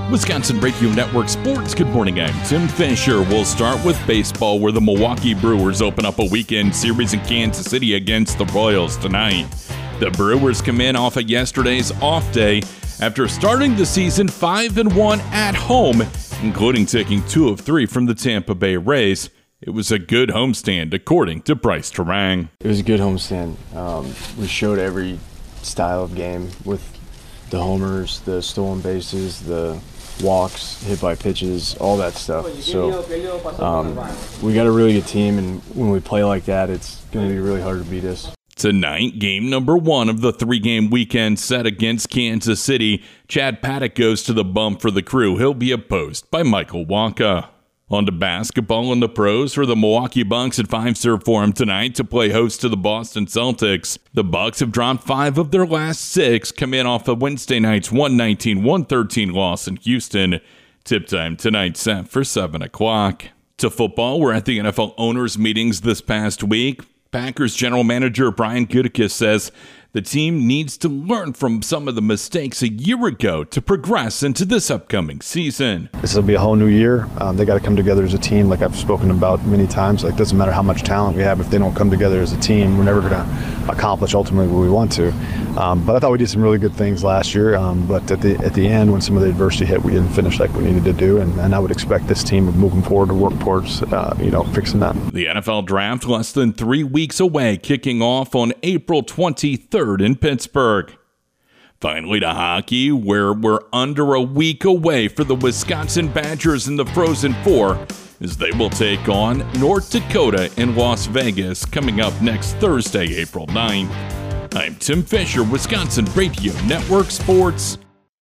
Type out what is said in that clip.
Wisconsin Radio Network Sports. Good morning, I'm Tim Fisher. We'll start with baseball, where the Milwaukee Brewers open up a weekend series in Kansas City against the Royals tonight. The Brewers come in off of yesterday's off day after starting the season 5-1 at home, including taking 2 of 3 from the Tampa Bay Rays. It was a good homestand, according to Bryce Terang. It was a good homestand. We showed every style of game with the homers, the stolen bases, the walks, hit by pitches, all that stuff. So we got a really good team, and when we play like that, it's going to be really hard to beat us. Tonight, game number 1 of the 3-game weekend set against Kansas City. Chad Paddock goes to the bump for the Crew. He'll be opposed by Michael Wacha. On to basketball in the pros, for the Milwaukee Bucks at Fiserv Forum tonight to play host to the Boston Celtics. The Bucks have dropped 5 of their last 6, come in off of Wednesday night's 119-113 loss in Houston. Tip time tonight set for 7 o'clock. To football, we're at the NFL owners' meetings this past week. Packers general manager Brian Gutekunst says the team needs to learn from some of the mistakes a year ago to progress into this upcoming season. This will be a whole new year. They got to come together as a team, like I've spoken about many times. Like, doesn't matter how much talent we have, if they don't come together as a team, we're never going to accomplish ultimately what we want to. But I thought we did some really good things last year. But at the end, when some of the adversity hit, we didn't finish like we needed to do. And I would expect this team moving forward to work towards, fixing that. The NFL draft less than 3 weeks away, kicking off on April 23rd in Pittsburgh. Finally to hockey, where we're under a week away for the Wisconsin Badgers in the Frozen Four, as they will take on North Dakota in Las Vegas coming up next Thursday, April 9th. I'm Tim Fisher, Wisconsin Radio Network Sports.